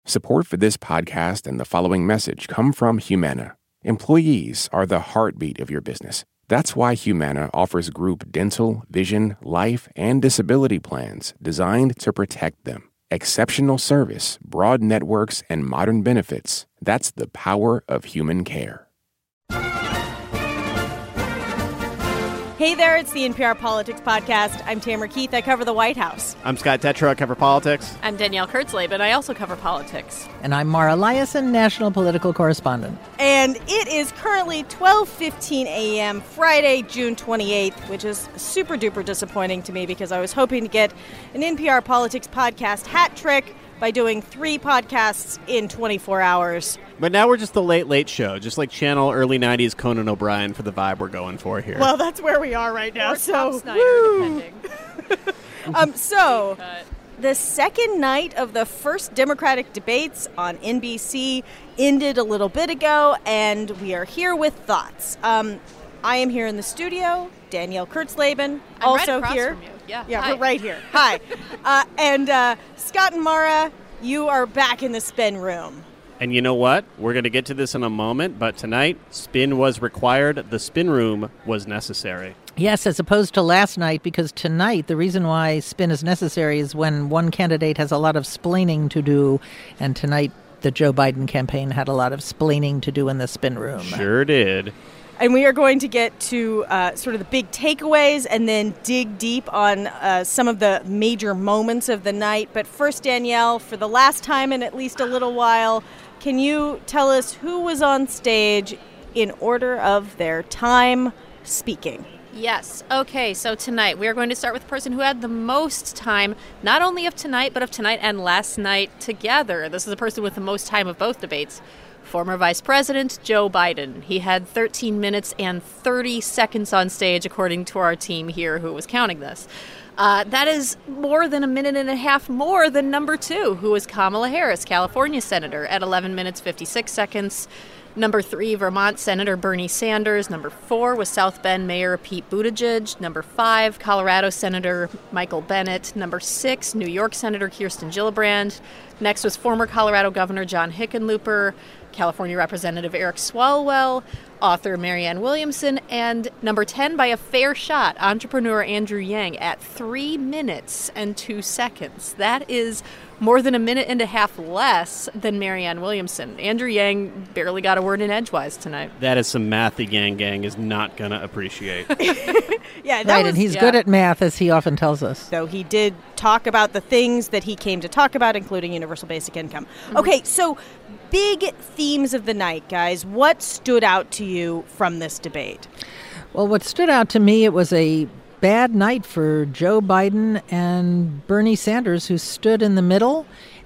Support for this podcast and the following message come from Humana. Employees are the heartbeat of your business. That's why Humana offers group dental, vision, life, and disability plans designed to protect them. Exceptional service, broad networks, and modern benefits. That's the power of human care. Hey there, it's the NPR Politics Podcast. I'm Tamara Keith. I cover the White House. I'm Scott Tetra. I cover politics. I'm Danielle Kurtzleben. I also cover politics. And I'm Mara Liasson, national political correspondent. And it is currently 12:15 a.m., Friday, June 28th, which is super duper disappointing to me because I was hoping to get an NPR Politics Podcast hat trick by doing 3 podcasts in 24 hours. But now we're just the late show, just like channel early 90s Conan O'Brien for the vibe we're going for here. Well, that's where we are right now. Or Tom Snyder, depending. The second night of the first Democratic debates on NBC ended a little bit ago, and we are here with thoughts. I am here in the studio. Danielle Kurtzleben, I'm also right across here. From you. Yeah, we're right here. Hi. And Scott and Mara, you are back in the spin room. And you know what? We're going to get to this in a moment, but tonight, spin was required. The spin room was necessary. Yes, as opposed to last night, because tonight, the reason why spin is necessary is when one candidate has a lot of splaining to do, and tonight the Joe Biden campaign had a lot of splaining to do in the spin room. Sure did. And we are going to get to sort of the big takeaways and then dig deep on some of the major moments of the night. But first, Danielle, for the last time in at least a little while, can you tell us who was on stage in order of their time speaking? Yes. Okay, so tonight we are going to start with the person who had the most time, not only of tonight, but of tonight and last night together. This is the person with the most time of both debates. Former Vice President Joe Biden. He had 13 minutes and 30 seconds on stage, according to our team here who was counting this. That is more than a minute and a half more than number 2, who was Kamala Harris, California Senator, at 11 minutes 56 seconds. Number 3, Vermont Senator Bernie Sanders. Number 4 was South Bend Mayor Pete Buttigieg. Number 5, Colorado Senator Michael Bennet. Number 6, New York Senator Kirsten Gillibrand. Next was former Colorado Governor John Hickenlooper, California Representative Eric Swalwell, author Marianne Williamson, and number 10, by a fair shot, entrepreneur Andrew Yang at 3 minutes and 2 seconds. That is more than a minute and a half less than Marianne Williamson. Andrew Yang barely got a word in edgewise tonight. That is some math the gang is not going to appreciate. Yeah, right, and he's good at math, as he often tells us. So he did talk about the things that he came to talk about, including universal basic income. Mm-hmm. Okay, so big themes of the night, guys. What stood out to you from this debate? Well, what stood out to me, it was a bad night for Joe Biden and Bernie Sanders, who stood in the middle,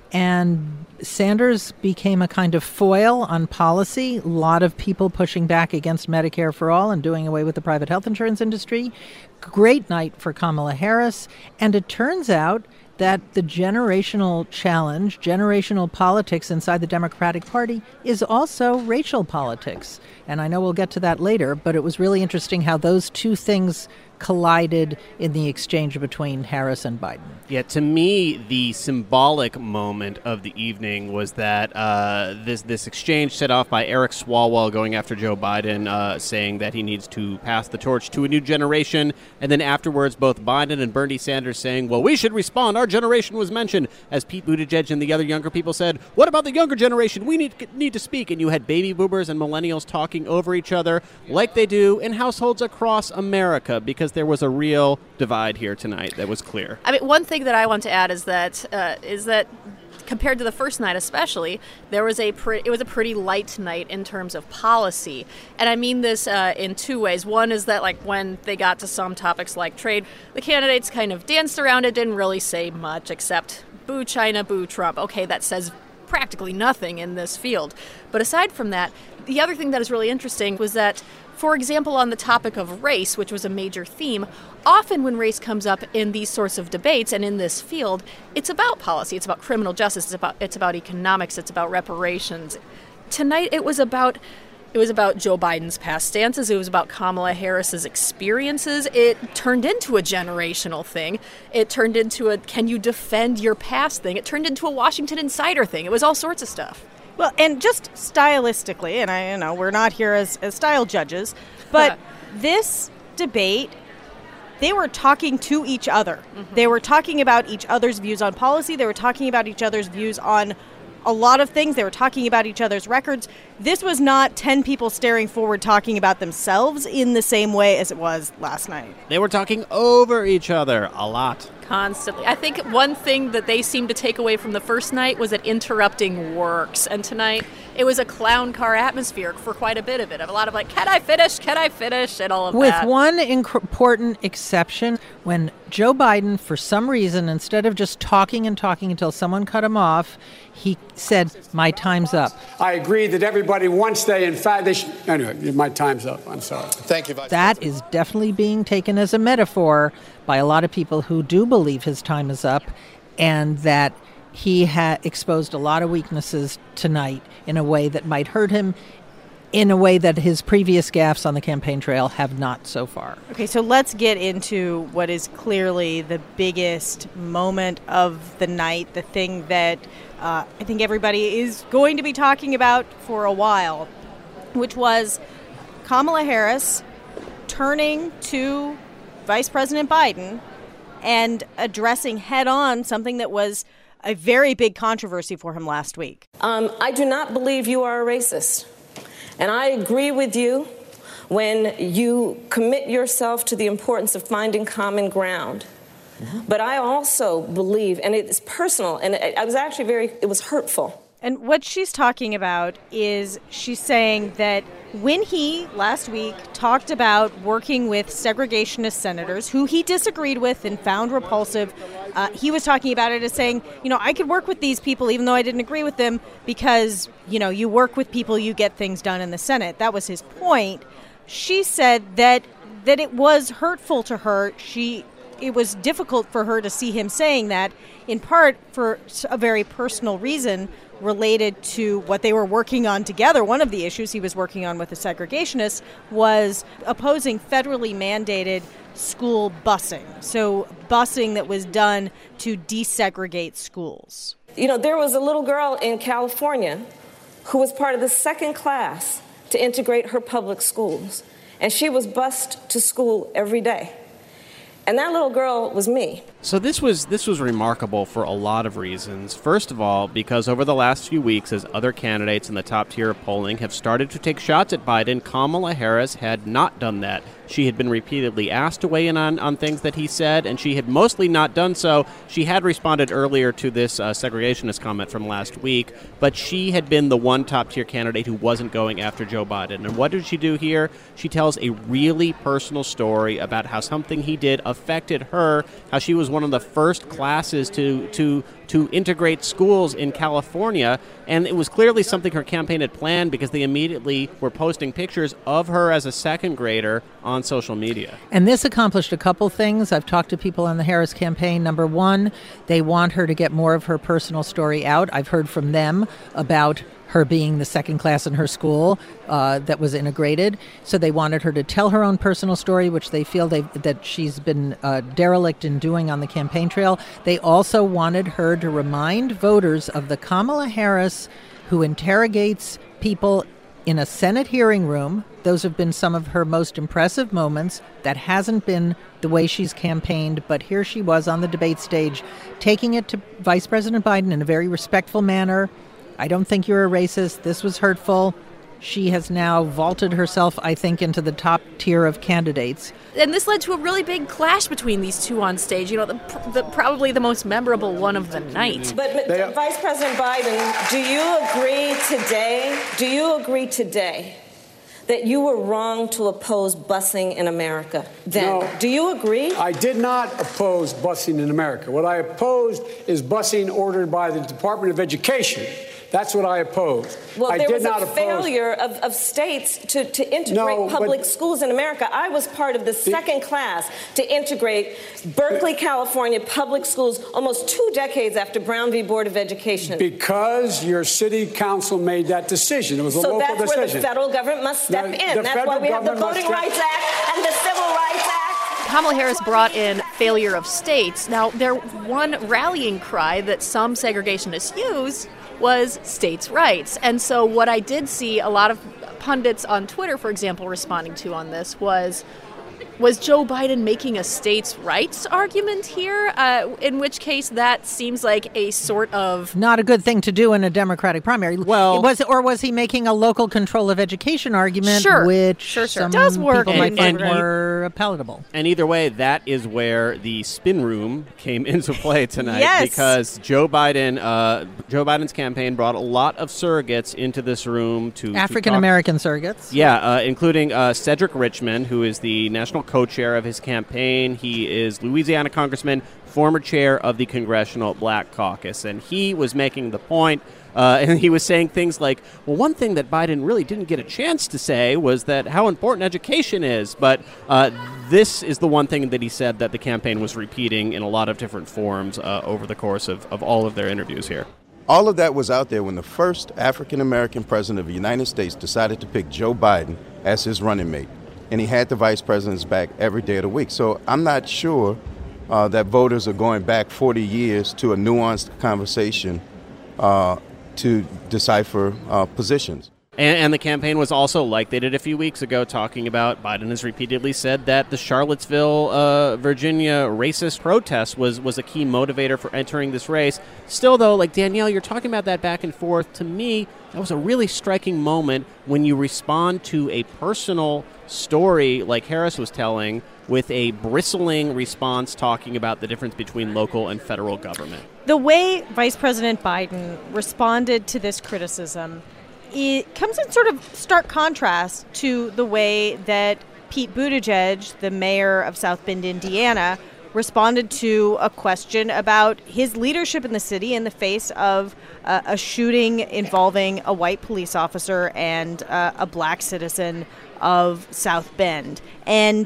and Sanders became a kind of foil on policy. A lot of people pushing back against Medicare for all and doing away with the private health insurance industry. Great night for Kamala Harris. And it turns out that the generational challenge, generational politics inside the Democratic Party is also racial politics. And I know we'll get to that later, but it was really interesting how those two things collided in the exchange between Harris and Biden. Yeah, to me, the symbolic moment of the evening was that this exchange set off by Eric Swalwell going after Joe Biden, saying that he needs to pass the torch to a new generation, and then afterwards both Biden and Bernie Sanders saying, well, we should respond, our generation was mentioned, as Pete Buttigieg and the other younger people said, what about the younger generation? We need to speak. And you had baby boomers and millennials talking over each other like they do in households across America, because there was a real divide here tonight that was clear. I mean, one thing that I want to add is that compared to the first night especially, it was a pretty light night in terms of policy. And I mean this in two ways. One is that, like, when they got to some topics like trade, the candidates kind of danced around it, didn't really say much except boo China, boo Trump. Okay, that says practically nothing in this field. But aside from that, the other thing that is really interesting was that, for example, on the topic of race, which was a major theme, often when race comes up in these sorts of debates and in this field, it's about policy, it's about criminal justice, it's about economics, it's about reparations. Tonight it was about It was about Joe Biden's past stances. It was about Kamala Harris's experiences. It turned into a generational thing. It turned into a can you defend your past thing. It turned into a Washington Insider thing. It was all sorts of stuff. Well, and just stylistically, and we're not here as style judges, but this debate, they were talking to each other. Mm-hmm. They were talking about each other's views on policy. They were talking about each other's views on a lot of things. They were talking about each other's records. This was not 10 people staring forward talking about themselves in the same way as it was last night. They were talking over each other a lot. Constantly. I think one thing that they seemed to take away from the first night was that interrupting works. And tonight, it was a clown car atmosphere for quite a bit of it. A lot of like, can I finish, and all of that. With one important exception, when Joe Biden, for some reason, instead of just talking until someone cut him off, he said, my time's up. I agree that everybody, once they, in fact, they should... Anyway, my time's up. I'm sorry. Thank you, Vice That President. is definitely being taken as a metaphor by a lot of people who do believe his time is up, and that he exposed a lot of weaknesses tonight in a way that might hurt him, in a way that his previous gaffes on the campaign trail have not so far. Okay, so let's get into what is clearly the biggest moment of the night, the thing that I think everybody is going to be talking about for a while, which was Kamala Harris turning to Vice President Biden and addressing head-on something that was a very big controversy for him last week. I do not believe you are a racist. And I agree with you when you commit yourself to the importance of finding common ground. But I also believe, and it's personal, and I was actually it was hurtful. And what she's talking about is she's saying that when he, last week, talked about working with segregationist senators, who he disagreed with and found repulsive, he was talking about it as saying, I could work with these people even though I didn't agree with them because, you work with people, you get things done in the Senate. That was his point. She said that it was hurtful to her. It was difficult for her to see him saying that, in part for a very personal reason related to what they were working on together. One of the issues he was working on with the segregationists was opposing federally mandated school busing. So busing that was done to desegregate schools. There was a little girl in California who was part of the second class to integrate her public schools. And she was bused to school every day. And that little girl was me. So this was remarkable for a lot of reasons. First of all, because over the last few weeks, as other candidates in the top tier of polling have started to take shots at Biden, Kamala Harris had not done that. She had been repeatedly asked to weigh in on things that he said, and she had mostly not done so. She had responded earlier to this segregationist comment from last week, but she had been the one top-tier candidate who wasn't going after Joe Biden. And what did she do here? She tells a really personal story about how something he did affected her, how she was one of the first classes to integrate schools in California, and it was clearly something her campaign had planned because they immediately were posting pictures of her as a second grader on social media. And this accomplished a couple things. I've talked to people on the Harris campaign. Number one, they want her to get more of her personal story out. I've heard from them about her being the second class in her school that was integrated. So they wanted her to tell her own personal story, which they feel that she's been derelict in doing on the campaign trail. They also wanted her to remind voters of the Kamala Harris who interrogates people in a Senate hearing room. Those have been some of her most impressive moments. That hasn't been the way she's campaigned, but here she was on the debate stage, taking it to Vice President Biden in a very respectful manner. I don't think you're a racist. This was hurtful. She has now vaulted herself, I think, into the top tier of candidates. And this led to a really big clash between these two on stage. Probably the most memorable one of the night. But Vice President Biden, do you agree today that you were wrong to oppose busing in America then? No, do you agree? I did not oppose busing in America. What I opposed is busing ordered by the Department of Education That's what I opposed. Well, I there did was not a oppose. failure of states to integrate public schools in America. I was part of the second class to integrate Berkeley, California public schools almost 2 decades after Brown v. Board of Education. Because your city council made that decision. It was a local decision. So that's where the federal government must step in. That's why we have the Voting Rights Act and the Civil Rights Act. Kamala Harris brought in failure of states. Now, their one rallying cry that some segregationists use was states' rights. And so what I did see a lot of pundits on Twitter, for example, responding to on this was Joe Biden making a states' rights argument here? In which case, that seems like a sort of... Not a good thing to do in a Democratic primary. Well... was he making a local control of education argument, sure. which Sure. Does work people might find more palatable? And either way, that is where the spin room came into play tonight. Yes. Because Joe Biden's campaign brought a lot of surrogates into this room to African-American surrogates. Yeah, including Cedric Richmond, who is the national co-chair of his campaign. He is Louisiana Congressman, former chair of the Congressional Black Caucus. And he was making the point, and he was saying things like, well, one thing that Biden really didn't get a chance to say was that how important education is. But this is the one thing that he said that the campaign was repeating in a lot of different forms over the course of all of their interviews here. All of that was out there when the first African-American president of the United States decided to pick Joe Biden as his running mate. And he had the vice president's back every day of the week. So I'm not sure that voters are going back 40 years to a nuanced conversation to decipher positions. And the campaign was also, like they did a few weeks ago, talking about Biden has repeatedly said that the Charlottesville, Virginia racist protest was a key motivator for entering this race. Still, though, like Danielle, you're talking about that back and forth. To me, that was a really striking moment when you respond to a personal story like Harris was telling with a bristling response talking about the difference between local and federal government. The way Vice President Biden responded to this criticism, it comes in sort of stark contrast to the way that Pete Buttigieg, the mayor of South Bend, Indiana, responded to a question about his leadership in the city in the face of a shooting involving a white police officer and a black citizen of South Bend. And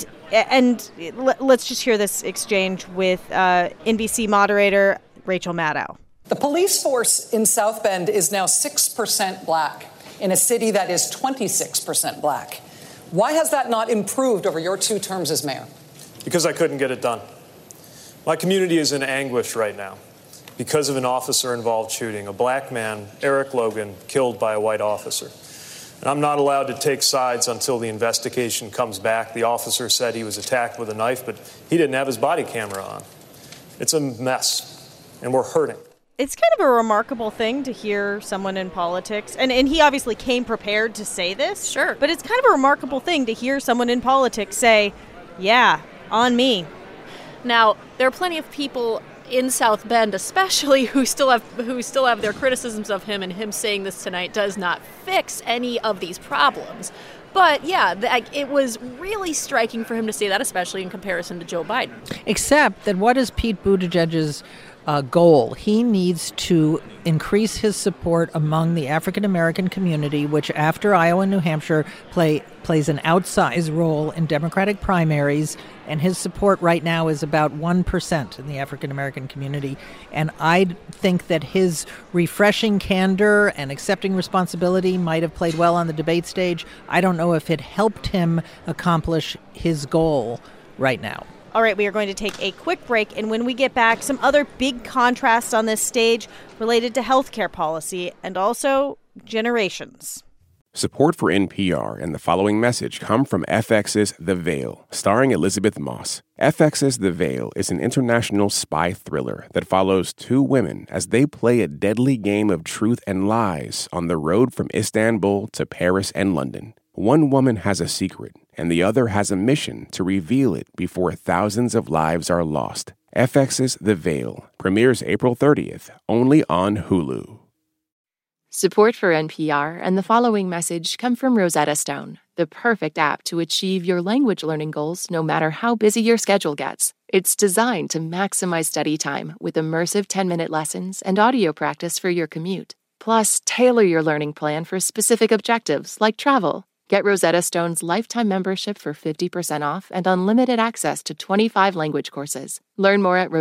let's just hear this exchange with NBC moderator Rachel Maddow. The police force in South Bend is now 6% black in a city that is 26% black. Why has that not improved over your 2 terms as mayor? Because I couldn't get it done. My community is in anguish right now because of an officer-involved shooting, a black man, Eric Logan, killed by a white officer. And I'm not allowed to take sides until the investigation comes back. The officer said he was attacked with a knife, but he didn't have his body camera on. It's a mess, and we're hurting. It's kind of a remarkable thing to hear someone in politics, and he obviously came prepared to say this. Sure. But it's kind of a remarkable thing to hear someone in politics say, yeah, on me. Now, there are plenty of people in South Bend, especially who still have their criticisms of him, and him saying this tonight does not fix any of these problems. But yeah, it was really striking for him to say that, especially in comparison to Joe Biden. Except that what is Pete Buttigieg's goal? He needs to increase his support among the African-American community, which after Iowa and New Hampshire plays an outsized role in Democratic primaries, and his support right now is about 1% in the African-American community. And I think that his refreshing candor and accepting responsibility might have played well on the debate stage. I don't know if it helped him accomplish his goal right now. All right, we are going to take a quick break, and when we get back, some other big contrasts on this stage related to healthcare policy and also generations. Support for NPR and the following message come from FX's The Veil, starring Elizabeth Moss. FX's The Veil is an international spy thriller that follows 2 women as they play a deadly game of truth and lies on the road from Istanbul to Paris and London. One woman has a secret, and the other has a mission to reveal it before thousands of lives are lost. FX's The Veil premieres April 30th, only on Hulu. Support for NPR and the following message come from Rosetta Stone, the perfect app to achieve your language learning goals no matter how busy your schedule gets. It's designed to maximize study time with immersive 10-minute lessons and audio practice for your commute. Plus, tailor your learning plan for specific objectives like travel. Get Rosetta Stone's lifetime membership for 50% off and unlimited access to 25 language courses. Learn more at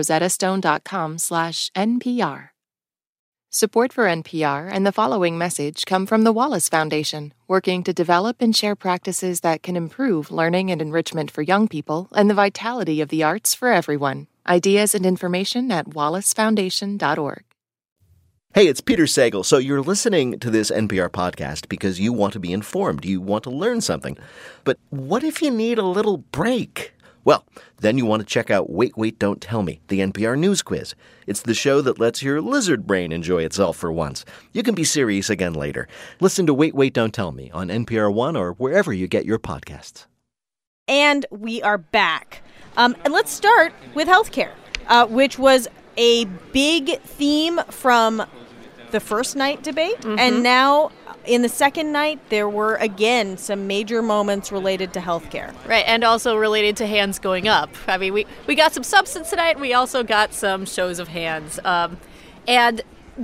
rosettastone.com/NPR. Support for NPR and the following message come from the Wallace Foundation, working to develop and share practices that can improve learning and enrichment for young people and the vitality of the arts for everyone. Ideas and information at wallacefoundation.org. Hey, it's Peter Sagal. So you're listening to this NPR podcast because you want to be informed. You want to learn something. But what if you need a little break? Well, then you want to check out Wait, Wait, Don't Tell Me, the NPR News Quiz. It's the show that lets your lizard brain enjoy itself for once. You can be serious again later. Listen to Wait, Wait, Don't Tell Me on NPR One or wherever you get your podcasts. And we are back. And let's start with healthcare, which was a big theme from the first night debate. Mm-hmm. And now in the second night, there were, again, some major moments related to healthcare. Right, and also related to hands going up. I mean, we got some substance tonight. We also got some shows of hands. And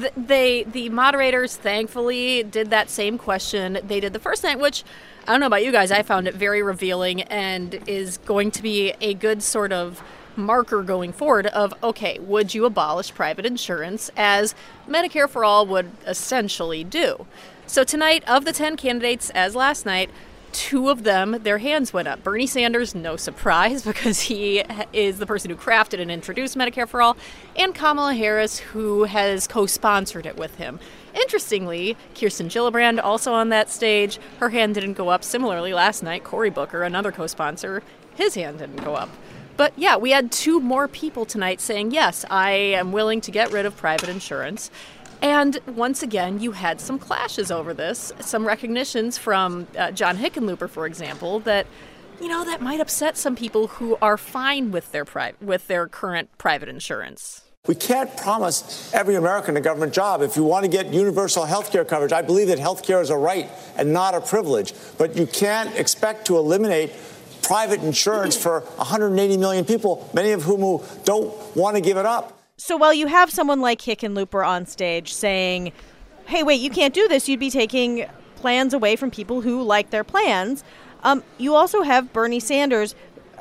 the moderators, thankfully, did that same question they did the first night, which, I don't know about you guys, I found it very revealing and is going to be a good sort of marker going forward of, okay, would you abolish private insurance as Medicare for All would essentially do? So tonight, of the 10 candidates, as last night, 2 of them, their hands went up. Bernie Sanders, no surprise, because he is the person who crafted and introduced Medicare for All, and Kamala Harris, who has co-sponsored it with him. Interestingly, Kirsten Gillibrand, also on that stage, her hand didn't go up. Similarly, last night, Cory Booker, another co-sponsor, his hand didn't go up. But yeah, we had 2 more people tonight saying, yes, I am willing to get rid of private insurance. And once again, you had some clashes over this, some recognitions from John Hickenlooper, for example, that, you know, that might upset some people who are fine with their current private insurance. We can't promise every American a government job. If you want to get universal health care coverage, I believe that health care is a right and not a privilege. But you can't expect to eliminate private insurance for 180 million people, many of whom don't want to give it up. So while you have someone like Hickenlooper on stage saying, hey, wait, you can't do this, you'd be taking plans away from people who like their plans, you also have Bernie Sanders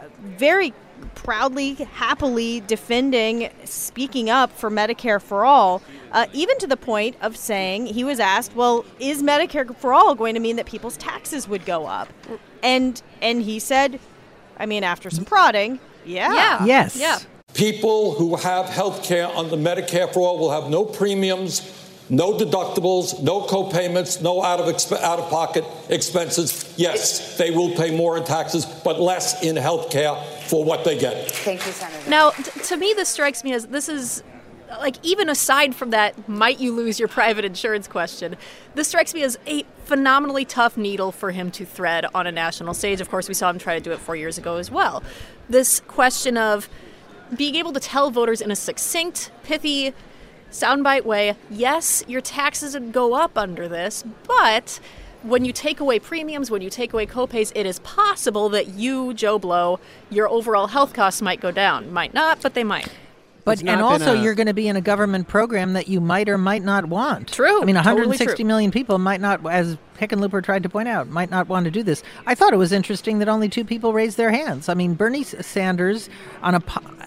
very proudly, happily defending, speaking up for Medicare for All, even to the point of saying, he was asked, well, is Medicare for All going to mean that people's taxes would go up? And he said, I mean, after some prodding, yeah. Yes. Yeah. People who have health care under Medicare for All will have no premiums, no deductibles, no co-payments, no out-of-pocket expenses. Yes, they will pay more in taxes, but less in health care for what they get. Thank you, Senator. Now, to me, this strikes me as this is, like, even aside from that might you lose your private insurance question, this strikes me as a phenomenally tough needle for him to thread on a national stage. Of course, we saw him try to do it 4 years ago as well. This question of being able to tell voters in a succinct, pithy, soundbite way, yes, your taxes would go up under this, but when you take away premiums, when you take away copays, it is possible that you, Joe Blow, your overall health costs might go down. Might not, but they might. But and also you're going to be in a government program that you might or might not want. True. I mean, 160 totally million people might not, as Hickenlooper tried to point out, might not want to do this. I thought it was interesting that only 2 people raised their hands. I mean, Bernie Sanders on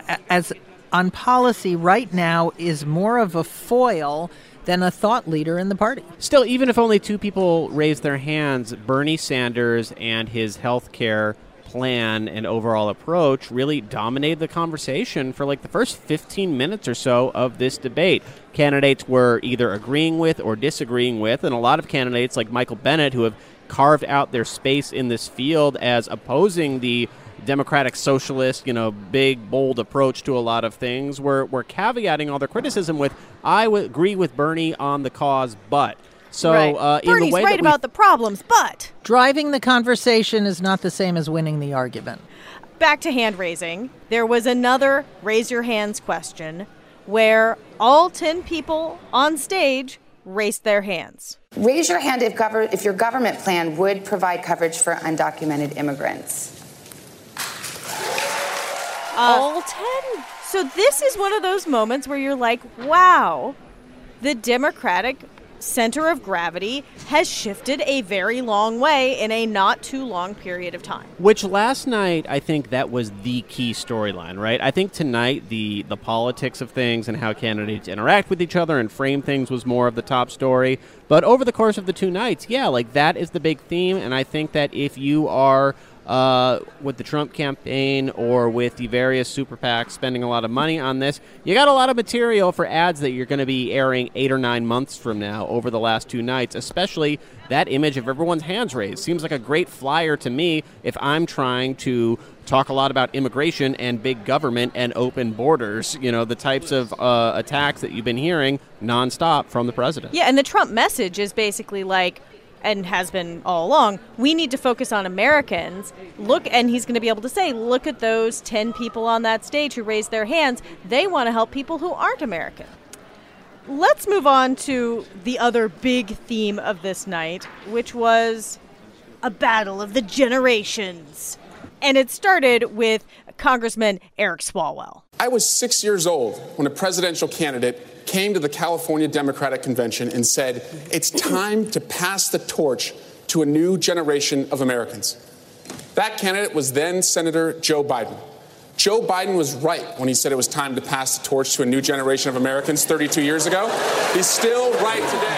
policy right now is more of a foil than a thought leader in the party. Still, even if only 2 people raised their hands, Bernie Sanders and his health care plan and overall approach really dominated the conversation for like the first 15 minutes or so of this debate. Candidates were either agreeing with or disagreeing with, and a lot of candidates like Michael Bennet, who have carved out their space in this field as opposing the Democratic socialist, big, bold approach to a lot of things, were caveating all their criticism with, I would agree with Bernie on the cause, but... So, right. In Bernie's the way right about the problems, but... Driving the conversation is not the same as winning the argument. Back to hand raising. There was another raise your hands question where all 10 people on stage raised their hands. Raise your hand if your government plan would provide coverage for undocumented immigrants. All 10. So this is one of those moments where you're like, wow, the Democratic center of gravity has shifted a very long way in a not too long period of time. Which last night, I think that was the key storyline, right? I think tonight the politics of things and how candidates interact with each other and frame things was more of the top story. But over the course of the two nights, that is the big theme. And I think that if you are with the Trump campaign or with the various super PACs spending a lot of money on this, you got a lot of material for ads that you're going to be airing 8 or 9 months from now over the last two nights, especially that image of everyone's hands raised. Seems like a great flyer to me if I'm trying to talk a lot about immigration and big government and open borders, the types of attacks that you've been hearing nonstop from the president. Yeah, and the Trump message is basically like, and has been all along, we need to focus on Americans. Look, and he's going to be able to say, look at those 10 people on that stage who raised their hands. They want to help people who aren't American. Let's move on to the other big theme of this night, which was a battle of the generations. And it started with Congressman Eric Swalwell. I was 6 years old when a presidential candidate came to the California Democratic Convention and said, it's time to pass the torch to a new generation of Americans. That candidate was then Senator Joe Biden. Joe Biden was right when he said it was time to pass the torch to a new generation of Americans 32 years ago. He's still right today.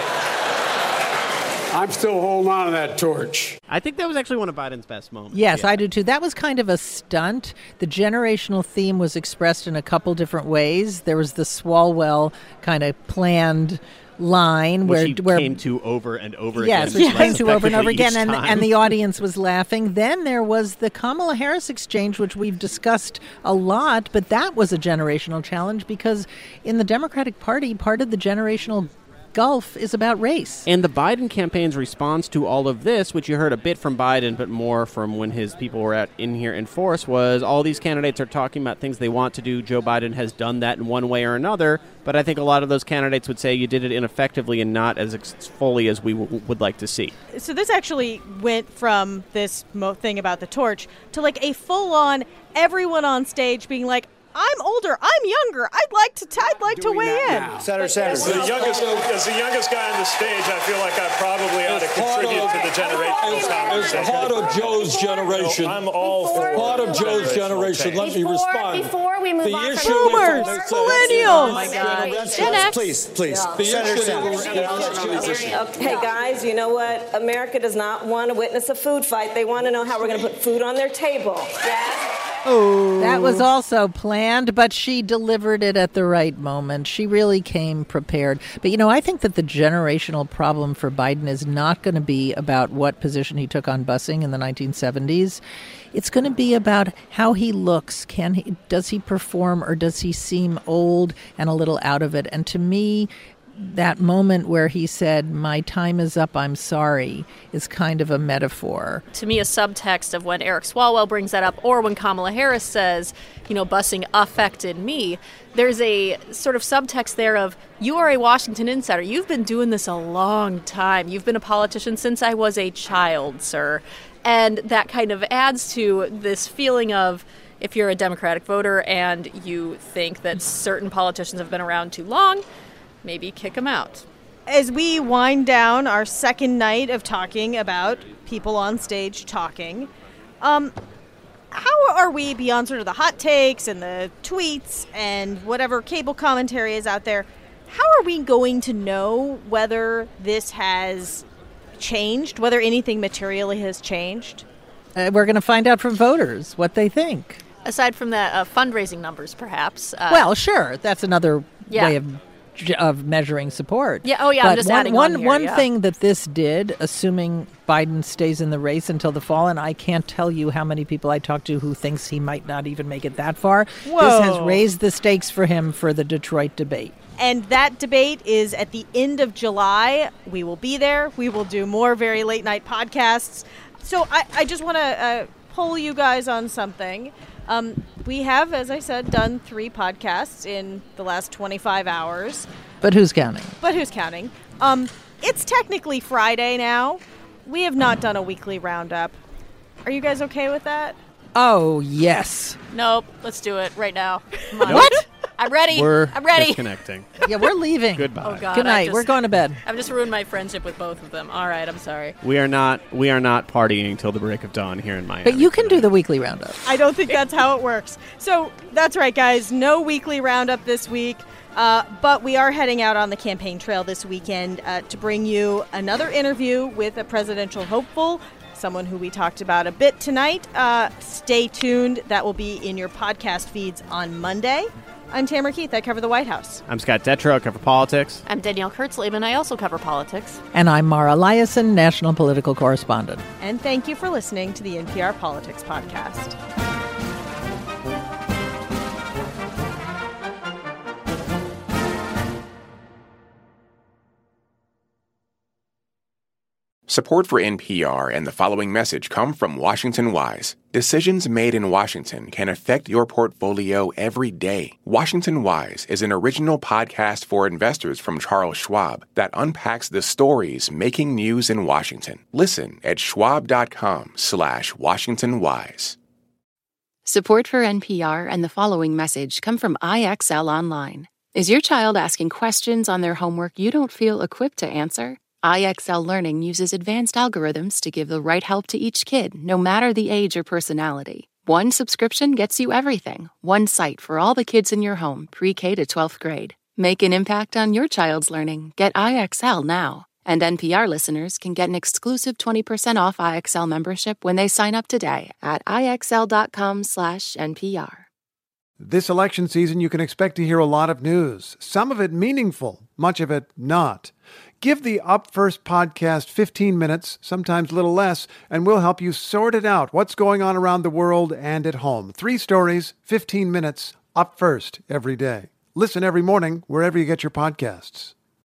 I'm still holding on to that torch. I think that was actually one of Biden's best moments. Yes, I do too. That was kind of a stunt. The generational theme was expressed in a couple different ways. There was the Swalwell kind of planned line where came to over and over again. Yes, which came to over and over again, and the audience was laughing. Then there was the Kamala Harris exchange, which we've discussed a lot, but that was a generational challenge because in the Democratic Party, part of the generational gulf is about race. And the Biden campaign's response to all of this, which you heard a bit from Biden, but more from when his people were in here in force, was all these candidates are talking about things they want to do. Joe Biden has done that in one way or another, but I think a lot of those candidates would say you did it ineffectively and not as fully as we would like to see. So this actually went from this thing about the torch to like a full-on everyone on stage being like, I'm older. I'm younger. I'd like to weigh in. Senator Sanders. As the youngest guy on the stage, I feel like I probably ought to contribute to the generational conversation. As part of Joe's generation. I'm all for part of Joe's generation. Let me respond. Before we move on from boomers, millennials. Oh my God. Gen X. Please. Senator Sanders. Hey, guys, you know what? America does not want to witness a food fight. They want to know how we're going to put food on their table. Yes? Oh. That was also planned, but she delivered it at the right moment. She really came prepared. But, I think that the generational problem for Biden is not going to be about what position he took on busing in the 1970s. It's going to be about how he looks. Does he perform, or does he seem old and a little out of it? And to me, that moment where he said, my time is up, I'm sorry, is kind of a metaphor. To me, a subtext of when Eric Swalwell brings that up, or when Kamala Harris says, busing affected me, there's a sort of subtext there of, you are a Washington insider. You've been doing this a long time. You've been a politician since I was a child, sir. And that kind of adds to this feeling of, if you're a Democratic voter and you think that certain politicians have been around too long, maybe kick them out. As we wind down our second night of talking about people on stage talking, how are we, beyond sort of the hot takes and the tweets and whatever cable commentary is out there, how are we going to know whether this has changed, whether anything materially has changed? We're going to find out from voters what they think. Aside from the fundraising numbers, perhaps. Well, sure. That's another way of measuring support. Yeah. Oh, yeah. But I'm just adding one thing that this did, assuming Biden stays in the race until the fall, and I can't tell you how many people I talked to who thinks he might not even make it that far. Whoa. This has raised the stakes for him for the Detroit debate. And that debate is at the end of July. We will be there. We will do more very late night podcasts. So I just want to poll you guys on something. We have, as I said, done 3 podcasts in the last 25 hours. But who's counting? It's technically Friday now. We have not done a weekly roundup. Are you guys okay with that? Oh, yes. Nope. Let's do it right now. Come on. What? I'm ready. We're I'm ready. disconnecting. Yeah, we're leaving. Goodbye. Oh, God. Good night. We're going to bed. I've just ruined my friendship with both of them. All right, I'm sorry. We are not partying till the break of dawn here in Miami. But you can do the weekly roundup. I don't think that's how it works. So that's right, guys. No weekly roundup this week. But we are heading out on the campaign trail this weekend to bring you another interview with a presidential hopeful, someone who we talked about a bit tonight. Stay tuned. That will be in your podcast feeds on Monday. I'm Tamara Keith. I cover the White House. I'm Scott Detrow. I cover politics. I'm Danielle Kurtzleben. I also cover politics. And I'm Mara Liasson, national political correspondent. And thank you for listening to the NPR Politics Podcast. Support for NPR and the following message come from Washington Wise. Decisions made in Washington can affect your portfolio every day. Washington Wise is an original podcast for investors from Charles Schwab that unpacks the stories making news in Washington. Listen at schwab.com/WashingtonWise. Support for NPR and the following message come from IXL Online. Is your child asking questions on their homework you don't feel equipped to answer? IXL Learning uses advanced algorithms to give the right help to each kid, no matter the age or personality. One subscription gets you everything. One site for all the kids in your home, pre-K to 12th grade. Make an impact on your child's learning. Get IXL now. And NPR listeners can get an exclusive 20% off IXL membership when they sign up today at IXL.com/NPR. This election season, you can expect to hear a lot of news. Some of it meaningful, much of it not. Give the Up First podcast 15 minutes, sometimes a little less, and we'll help you sort it out. What's going on around the world and at home. 3 stories, 15 minutes, Up First every day. Listen every morning wherever you get your podcasts.